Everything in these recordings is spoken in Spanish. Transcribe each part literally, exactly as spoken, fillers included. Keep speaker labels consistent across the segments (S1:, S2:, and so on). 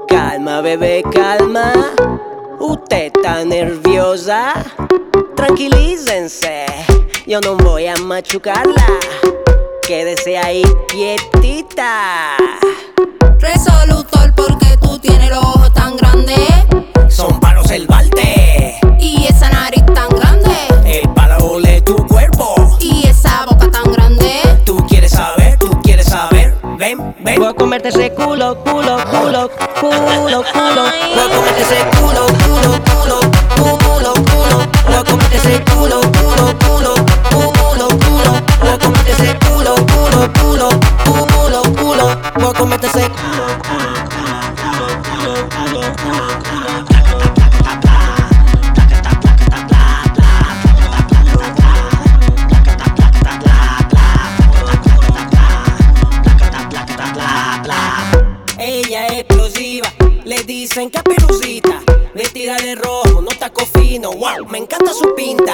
S1: Calma, bebé, calma. Usted está nerviosa. Tranquilícense, yo no voy a machucarla. Quédese ahí quietita.
S2: Resolutor, porque tú tienes los ojos tan grandes.
S1: Son para observarte.
S2: Y esa nariz tan grande.
S1: Es para oler tu cuerpo.
S2: Y esa boca tan grande.
S1: Tú quieres saber, tú quieres saber. Ven, ven.
S3: Voy a comerte ese culo, culo, culo, culo, culo.
S1: Voy a comerte ese culo, culo, culo, culo, culo. Voy a comerte ese culo, culo, culo, culo, culo. Voy a comerte ese culo, culo, culo, culo, culo. Voy a comerte ese culo, culo, culo, culo, culo, culo, culo. Ella es explosiva, le dicen Caperucita. Vestida de rojo, no taco fino, wow, me encanta su pinta.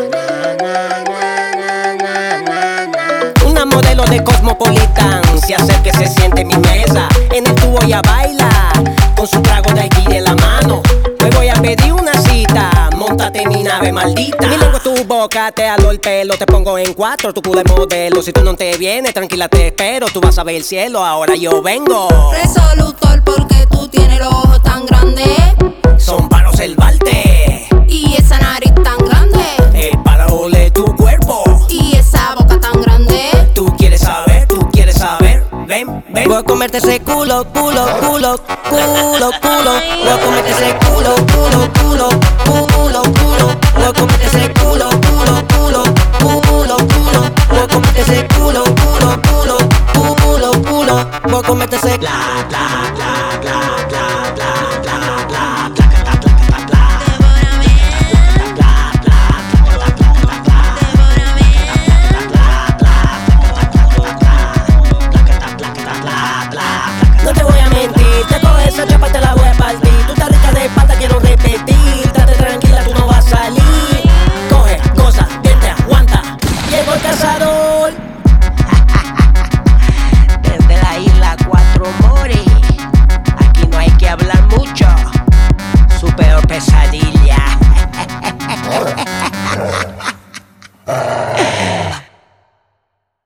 S1: Una modelo de Cosmopolitan, se acerca y se siente en mi mesa. En el tubo ella baila, con su trago de aquí de la mano. Me voy a pedir una cita, móntate en mi nave maldita. Mi lengua tu boca, te alo el pelo, te pongo en cuatro, tu culo es modelo. Si tú no te vienes, tranquila te espero, tú vas a ver el cielo, ahora yo vengo.
S2: Resolutor, porque tú tienes los ojos tan grandes.
S1: Son para observarte.
S2: Y esa nariz tan grande.
S1: Es para oler tu cuerpo.
S2: Y esa boca tan grande.
S1: Tú quieres saber, tú quieres saber. Ven, ven.
S3: Voy a comerte ese culo, culo, culo, culo, culo.
S1: Voy a comerte ese culo, culo, culo, culo, culo. Voy a comerte ese culo, culo, culo, culo, culo. Voy a comerte ese culo, culo, culo, culo, culo. Voy a comerte ese bla, bla, bla.